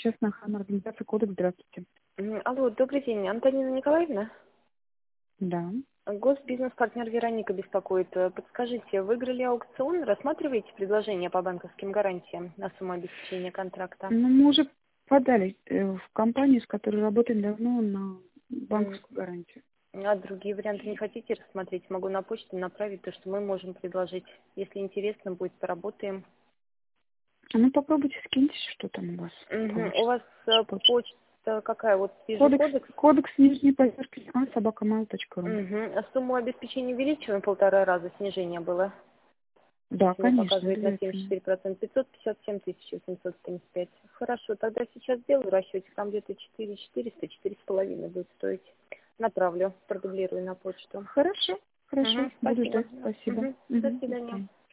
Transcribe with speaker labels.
Speaker 1: общественная охрана организации «Кодекс». Здравствуйте.
Speaker 2: Алло, добрый день, Антонина Николаевна?
Speaker 1: Да.
Speaker 2: Госбизнес-партнер Вероника беспокоит. Подскажите, выиграли аукцион, рассматриваете предложение по банковским гарантиям на сумму обеспечения контракта?
Speaker 1: Ну, мы уже подали в компанию, с которой работаем давно, на банковскую гарантию.
Speaker 2: А другие варианты не хотите рассмотреть? Могу на почту направить то, что мы можем предложить. Если интересно будет, поработаем.
Speaker 1: Ну, попробуйте, скиньте, что там у вас
Speaker 2: У вас
Speaker 1: получится.
Speaker 2: почта какая? Вот вижу кодекс.
Speaker 1: Кодекс нижний подчеркивание @mail.ru.
Speaker 2: А сумму обеспечения увеличиваем 1,5 раза, снижение было.
Speaker 1: Да,
Speaker 2: Мне
Speaker 1: конечно,
Speaker 2: показывает на
Speaker 1: обязательно.
Speaker 2: 74%, 557 875. Хорошо, тогда сейчас сделаю расчетик, там где-то 4 400, 4,5 будет стоить. Направлю, продублирую на почту.
Speaker 1: Хорошо, хорошо. Буду
Speaker 2: Спасибо.
Speaker 1: ждать. Спасибо.
Speaker 2: До
Speaker 1: До
Speaker 2: свидания.
Speaker 1: свидания.